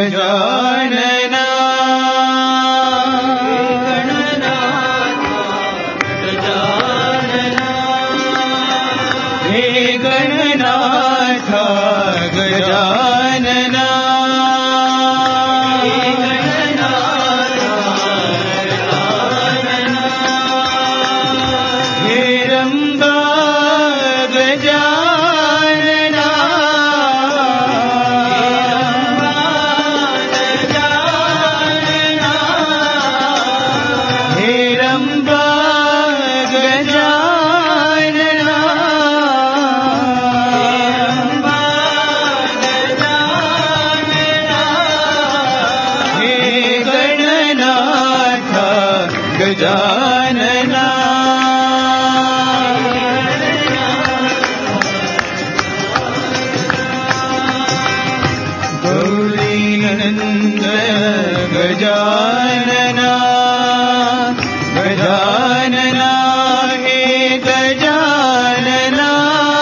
गजानन हे गणनाथ गजानन गजानना गौरीनंदन गजानना गजानना हे गजानना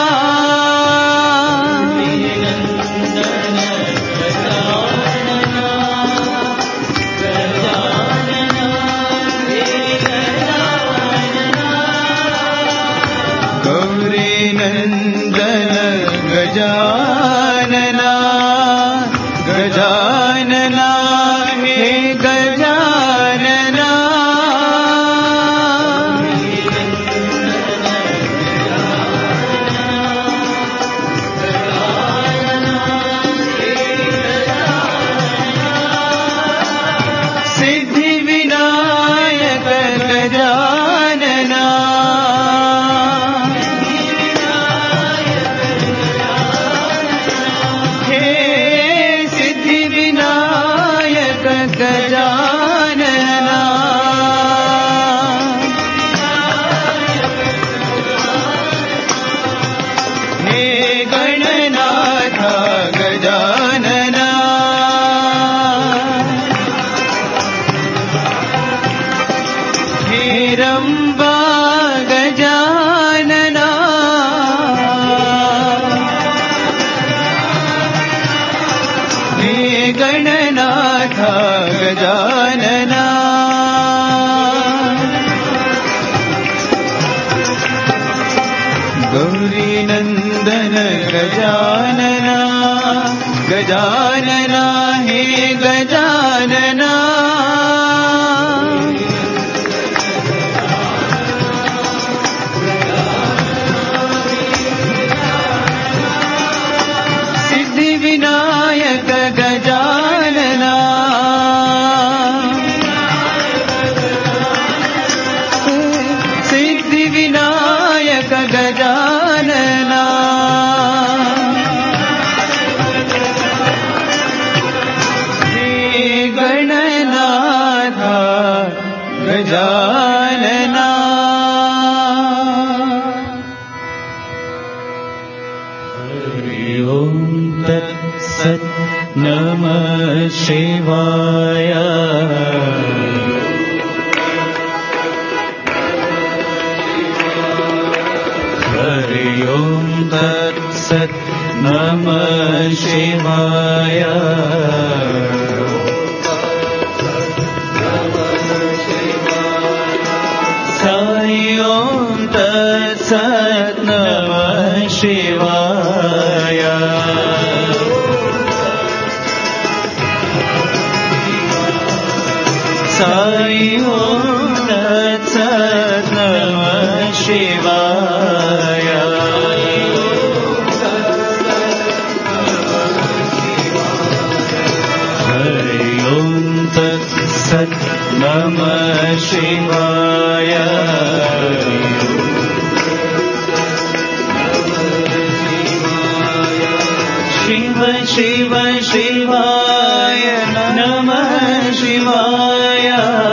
नंदन गजानना गजानना हे गजानना सिद्धि विनायक गजानना गजानना हे गणनाथ गजानना हे रंबा गजानना हे गणनाथ गजानना गौरी नंदन गजानना गजानना हे गजानना सिद्धि विनायक गजानना सिद्धि विनायक गजानना हे गणनाथ गजानना हरि ओम तत्सत् नमः शिवाय हरि ओम तत्सत् नमः शिवाय हरि ओम तत्सत् नमः शिवाय हरि ओम तत्सत् नमः शिवाय हरि ओम तत्सत् नमः शिवाय शिव शिव शिवाय नमः शिवाय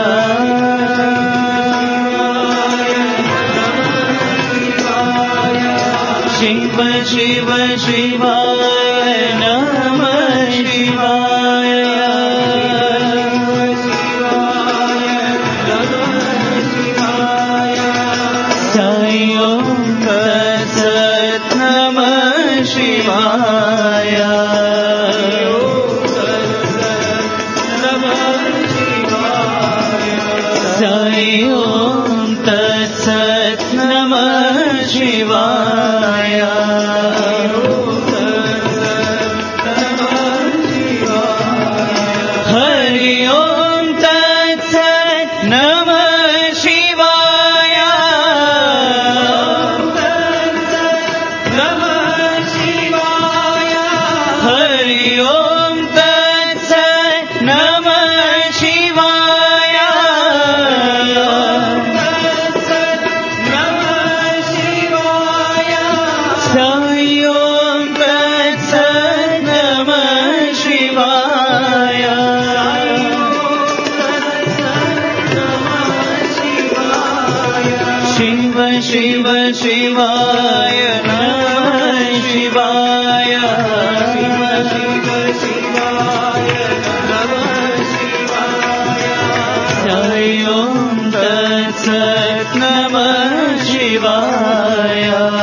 शिव शिव शिवाय नमः शिवाय साई ओम तत्सत् नमः शिवाय साई ओम तत्सत् नमः शिवाय शिव शिव शिवाय नमः शिवाय शिव शिव शिवाय नमः शिवाय साई ओम तत्सत् नमः शिवाय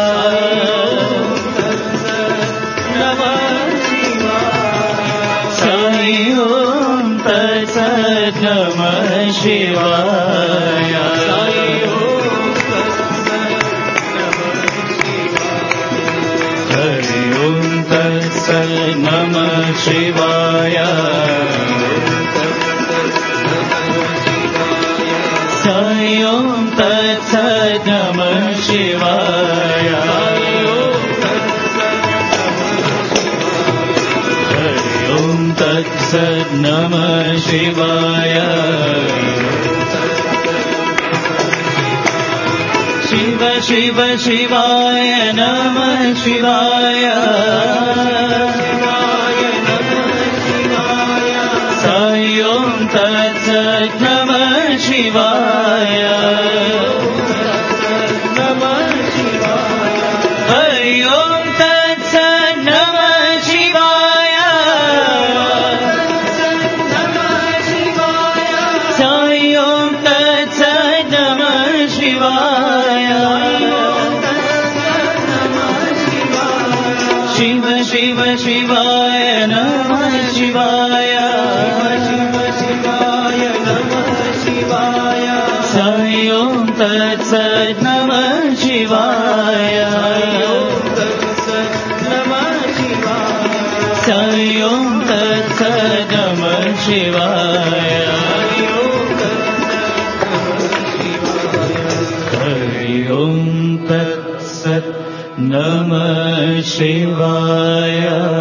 साई ओम तत्सत् नमः शिवाय नमः शिवाय साई ओम तत्सत् नमः शिवाय हरि ओम तत्सत् नमः शिवाय शिव शिव शिवाय नमः शिवाय साई ओम तत्सत् नमः शिवाय हरि ओम तत्सत् नमः शिवाय साई ओम तत्सत् नमः शिवाय शिव शिव शिवाय नमः शिवाय साई ओम तत्सत् नमः शिवाय साई ओम तत्सत् नमः शिवाय हरि ओम तत्सत् नमः शिवाय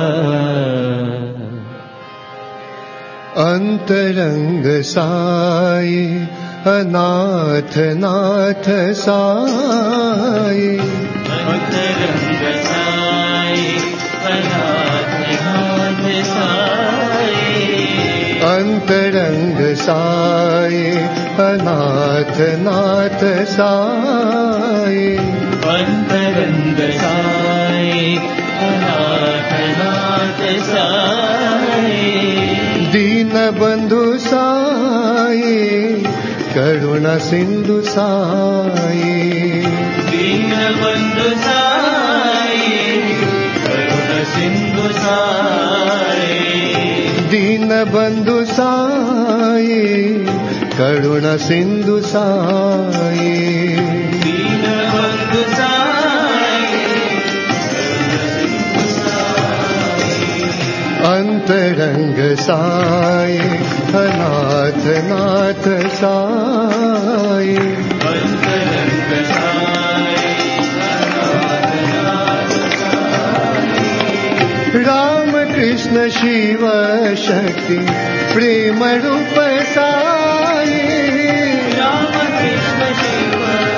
अंतरंग साई अनाथ नाथ साई अंतरंग साई अनाथ नाथ साई अंतरंग साई अनाथ नाथ साई अंतरंग साई अनाथ नाथ साई दीन बंधु साई करुण सिंधु साई दीन बंधु साई करुण सिंधु साई दीन बंधु साई करुण सिंधु साई दीन बंधु साई अंतरंग साई अनाथ नाथ साई अंतरंग साई अनाथ नाथ साई राम कृष्ण शिव शक्ति प्रेम रूप साई राम कृष्ण शिव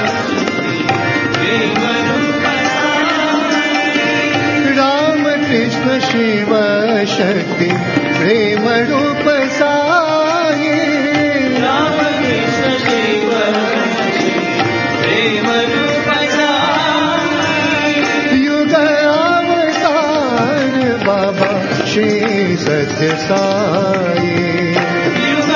प्रेम रूप साई राम कृष्ण शिव शक्ति प्रेम रूप साई राम कृष्ण शिव प्रेम रूप साई युग अवतार बाबा श्री सत्य साई युग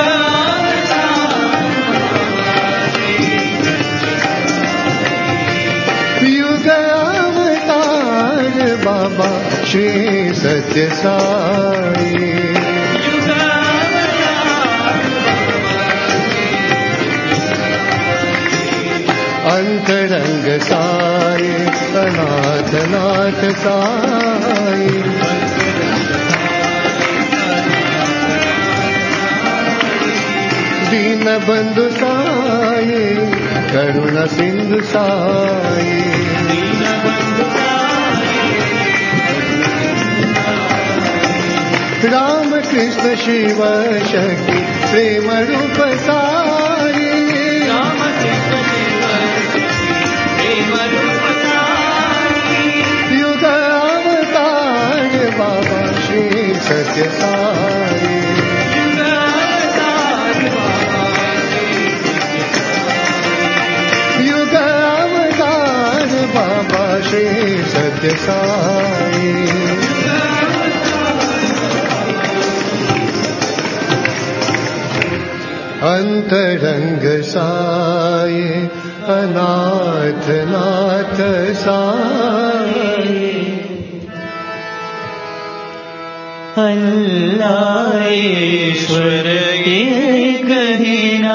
युग अवतार बाबा श्री सत्य साई अंतरंग साई अनाथ नाथ साई दीन बंधु साई करुण सिंधु साई राम कृष्ण शिव शक्ति प्रेम रूप साई सत्य साई युग अवतार बाबा श्री सत्य साई अंतरंग साई अनाथ नाथ साई अल्लाह ईश्वर एक ही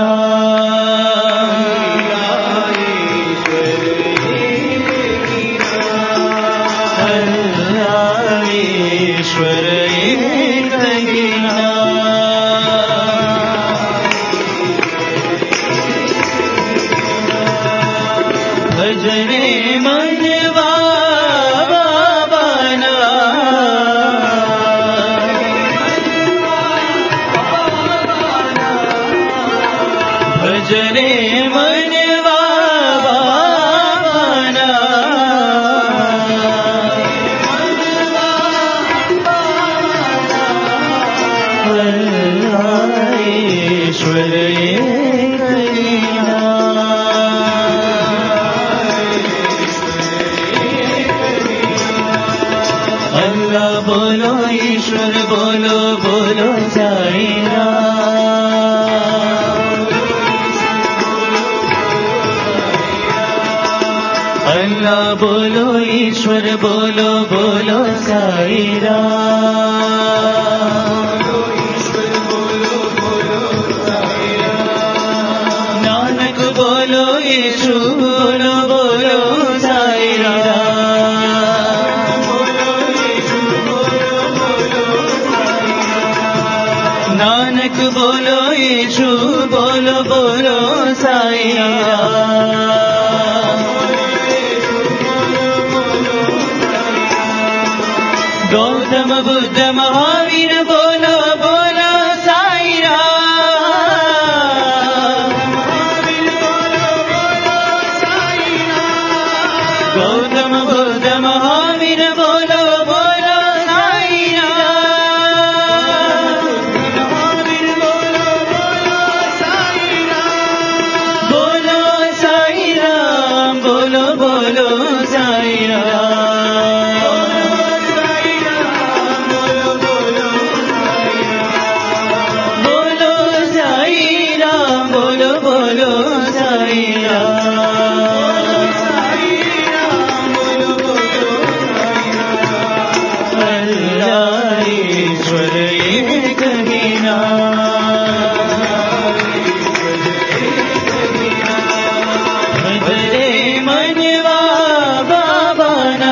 अल्लाह ईश्वर एक ही भजने मनवा बाबाना भजने मनवा बाबाना अल्लाह ईश्वर एक ही अल्लाह बोलो ईश्वर बोलो बोलो साई राम अल्लाह बोलो ईश्वर बोलो बोलो साई राम नानक बोलो यीशु बोलो बोलो साई राम नानक बोलो यीशु बोलो बोलो साई राम गौतम बुद्ध महावीर बोलो बोलो साई राम गौतम बुद्ध महावीर बोलो बोलो साई राम बोलो साई राम बोलो बोलो साई राम बोलो साई राम बोलो बोलो साई राम अल्लाह ईश्वर एक ही भजरे मनवा बाबाना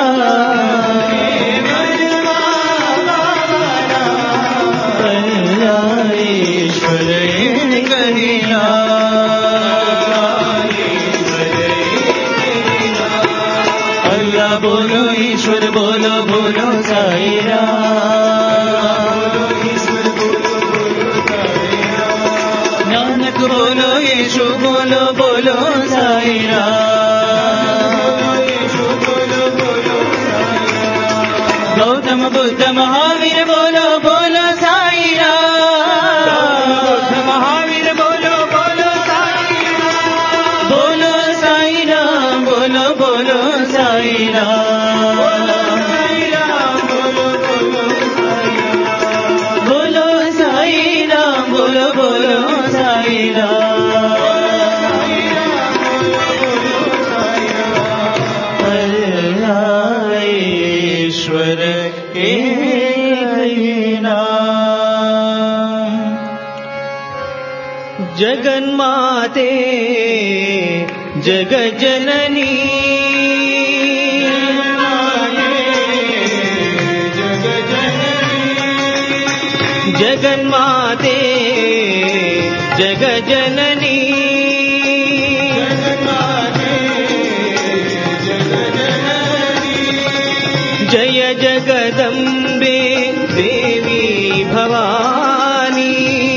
अल्लाह ईश्वर एक ही अल्लाह बोलो ईश्वर बोलो बोलो साई राम नानक बोलो यीशु बोलो बोलो साई राम गौतम बुद्ध महावीर बोलो बोलो साई राम महावीर बोलो बोलो साई राम बोलो साई राम बोलो बोलो साई राम बोलो साई राम बोलो बोलो साई राम अल्लाह ईश्वर एक ही नाम जगन्माते जगज्जननी जगन्माते जगज्जननी जय जगदम्बे देवी भवानी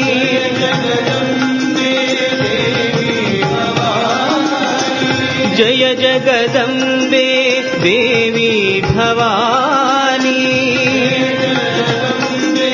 जय जगदम्बे देवी भवानी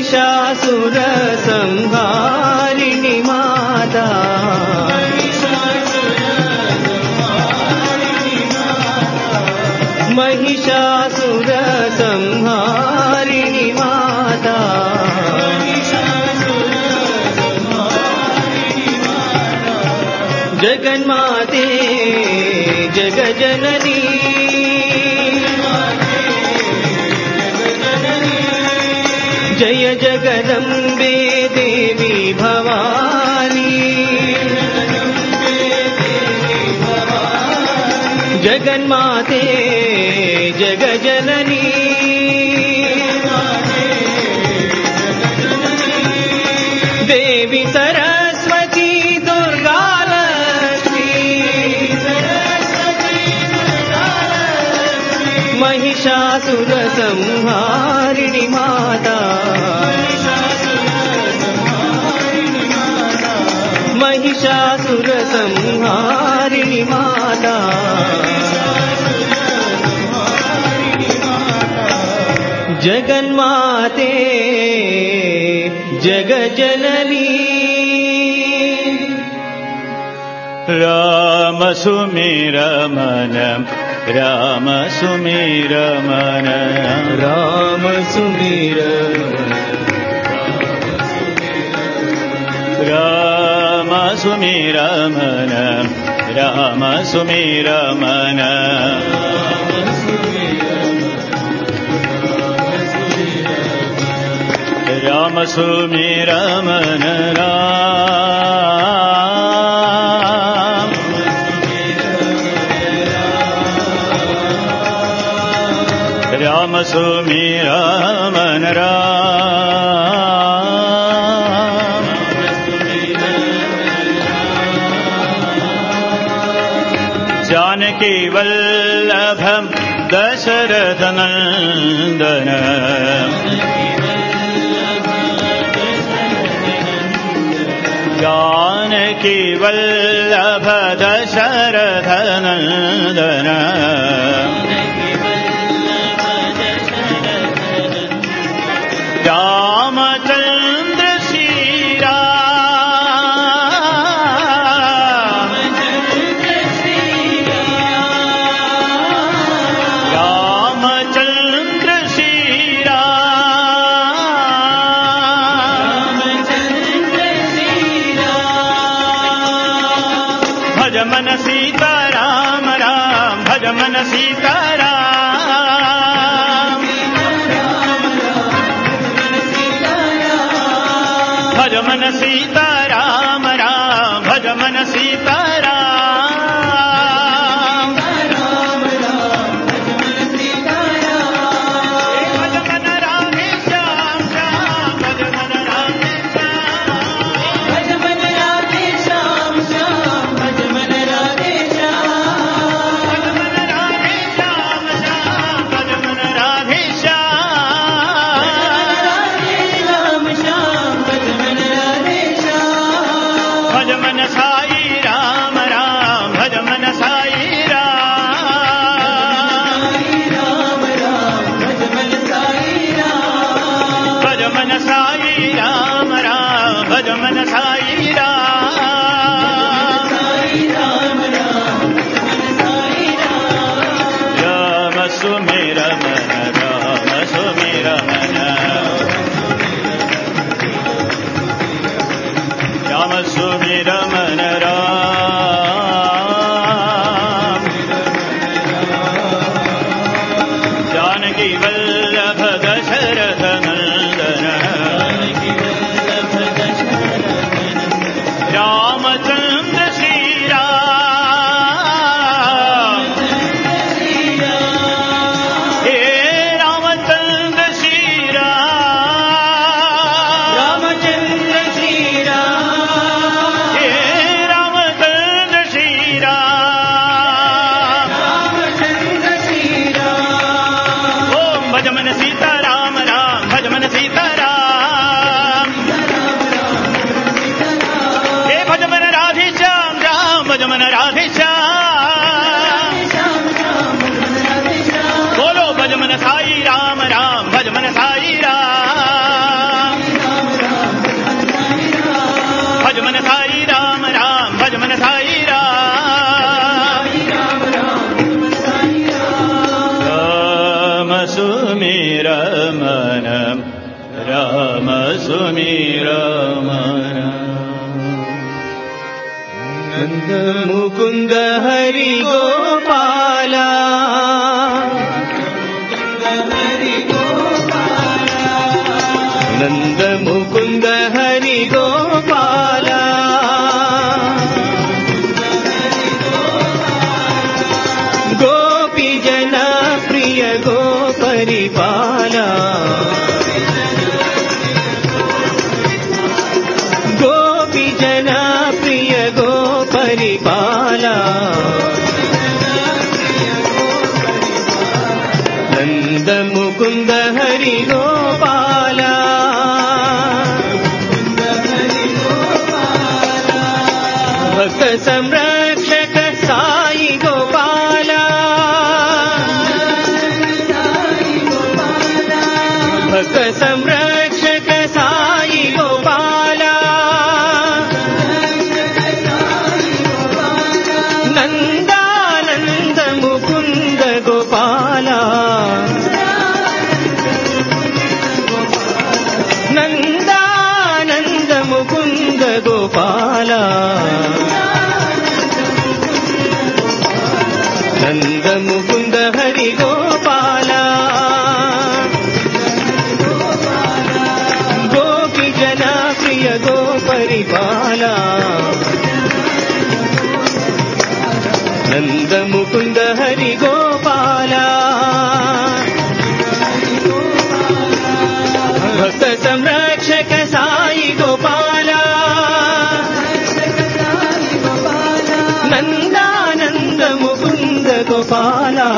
महिषासुर संहारिणी माता महिषासुर संहारिणी माता जगन्माते जगजननी जय जगदम्बे देवी भवानी जगन्माते जगजननी देवी सरस्वती दुर्गा महिषासुर संहारिणी माता महिषासुर संहारिणी माता जगन्माते जगजननी राम सुमिरमन राम सुमिरमन राम सुमिरमन राम सुमिरमन राम सुमिरमन राम सुमिरमन राम सुमिरमन राम जानकी वल्लभं दशरथ नंदन जानकी वल्लभ दशरथ नंदन रामचंद्र श्री राम रामचंद्र श्री राम भज मन सीता राम राम भज मन सीता राम भज मन सीता राम राम भज मन सीता राम भज मन राधे श्याम श्याम भज मन राधे श्याम भज मन राधे श्याम श्याम भज मन राधे श्याम भज मन राधे श्याम श्याम भज मन राधे श्याम भज मन साई राम राम भज मन साई राम भज मन साई राम राम भज मन साई राम राम सुमिरमन राम सुमिरमन राम सुमिरमन राम जानकी वल्लभ दशरथ नंदन रामचंद्र श्री राम हे रामचंद्र श्री राम रामचंद्र श्री राम हे रामचंद्र श्री राम रामचंद्र श्री राम ओम भज मन सीता राम राम भज मन सीता राम हे भज मन राधे श्याम राम भज मन राधे श्याम बोलो भज मन साई राम राम भज मन साई राम सुमीरा मारा नंद मुकुंद हरि गोपाला नंद मुकुंद हरि गोपाला गोपी जना प्रिय गोपरिपाला गोपी जना प्रिय गोपरिपाला नंद मुकुंद हरि गोपाला भक्त संरक्षक साई गोपाला भक्त संरक्षक साई गोपाला नंदानंद मुकुंद गोपाला नंदानंद मुकुंद गोपाला नंद मुकुंद हरि गोपाला गोपी जना प्रिय गोपरिपाला नंद मुकुंद हरि गोपाला भक्त संरक्षक साई गोपाला नंदानंद मुकुंद गोपाला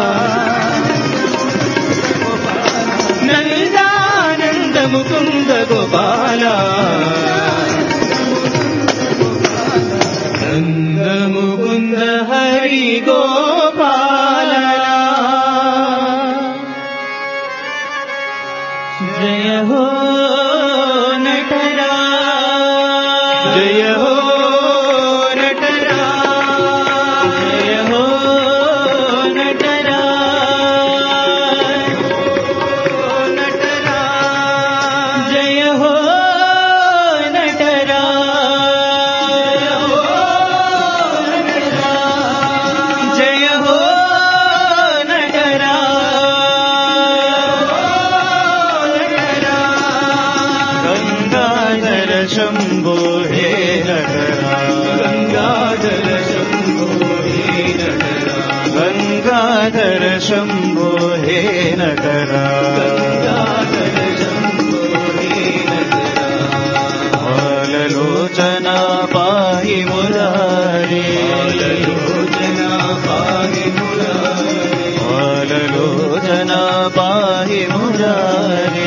नंदानंद मुकुंद गोपाला नंद मुकुंद हरि गोपाला जय हो नटरा जय हो नटरा जय हो नटरा नटरा जय हो नटरा जय हो नटरा गंगाधर शंभो हे नटरा गंगाधर शंभो हे नटरा गंगाधर शंभो हे नटरा गंगाधर शंभो हे नटरा बाललोचना पाहि मुरारी बाललोचना पाहि मुरारी बाललोचना पाहि मुरारी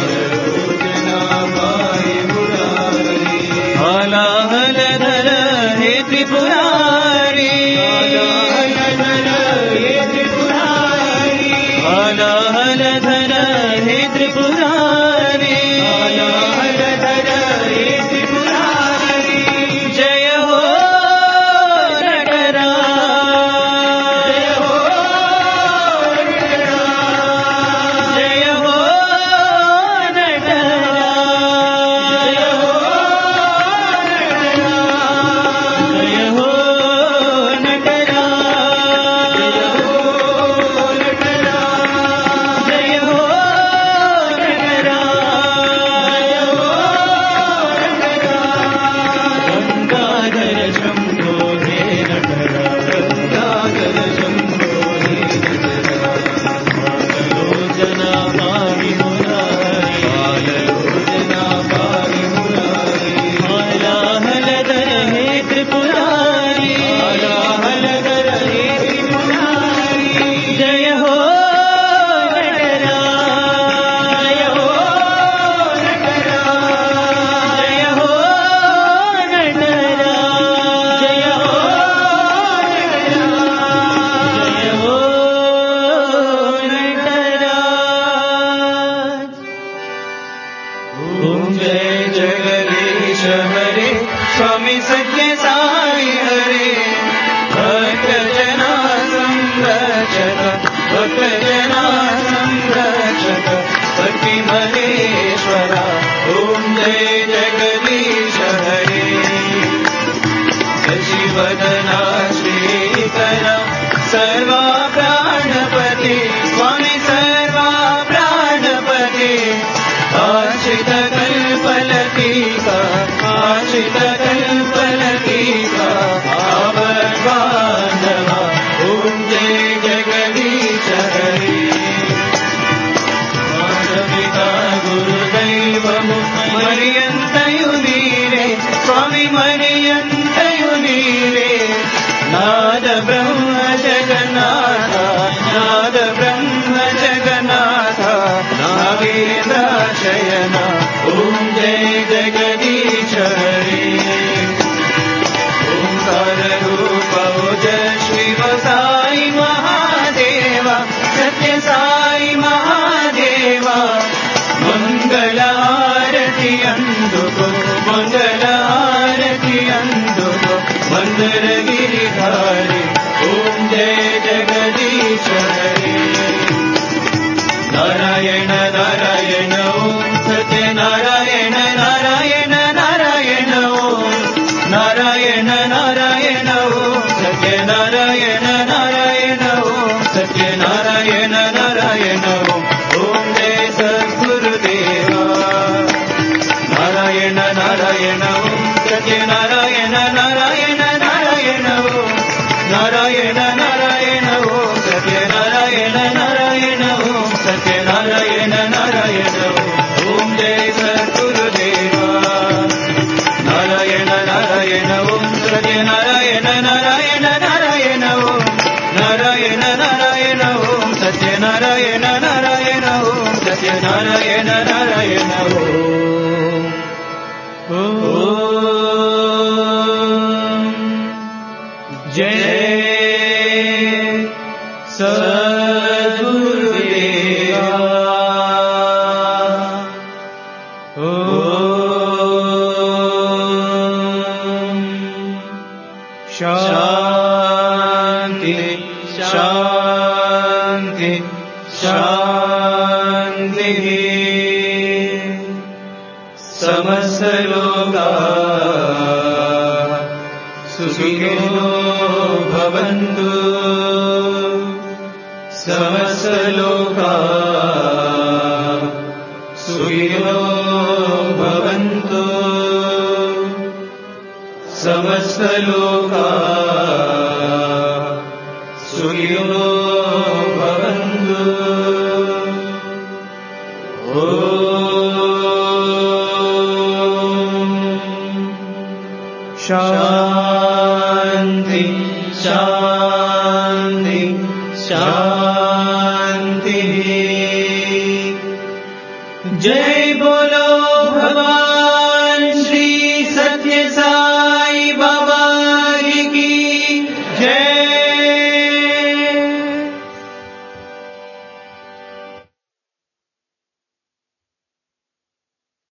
हलाहलधर हे त्रिपुरारी हलाहलधर हे त्रिपुरारी जय हो नटरा जय हो नटरा जय हो नटरा जय हो नटरा वदना श्रीकरा सर्वा प्राणपति स्वामी सर्वा प्राणपति आश्रित कल्पलतिका आश्रित कल्पलतिका आवद्बान्धवा ॐ जय जगदीश हरि माता गुरुदैवमु मरियन्तयु नीरे स्वामी मरियन्तयु नीरे नाद ब्रह्म जगन्नाथ नाद ब्रह्म जगन्नाथ नागेन्द्राशयन ॐ जय जगदीश हरि ओंकार रूप जय शिव साई महादेव सत्य साई महादेव मंगल आरती अंदुको मंगल आरती अंदुको मंदर गिरिधारी ओम जय जगदीश हरि नारायण नारायण ओम सत्य नारायण नारायण नारायण ओम नारायण नारायण ओम सत्य नारायण नारायण ओम सत्य नारायण नारायण ओम ओम जय सद्गुरुदेवा नारायण नारायण ओम सत्य नारायण नारायण नारायण ओम नारायण नारायण ओम सत्य नारायण नारायण ओम सत्य नारायण नारायण ओम जय सद्गुरुदेवा नारायण नारायण ओम सत्य नारायण नारायण नारायण ओम नारायण नारायण ओम सत्य नारायण नारायण ओम सत्य नारायण नारायण ओम जय सद्गुरुदेवा शांति शांति शांति समस्त लोका सुखिनो भवन्तु समस्त लोका सुखिनो भवन्तु समस्त लोका सुखिनो भवन्तु शांति शांति शांति जय बोलो भगवान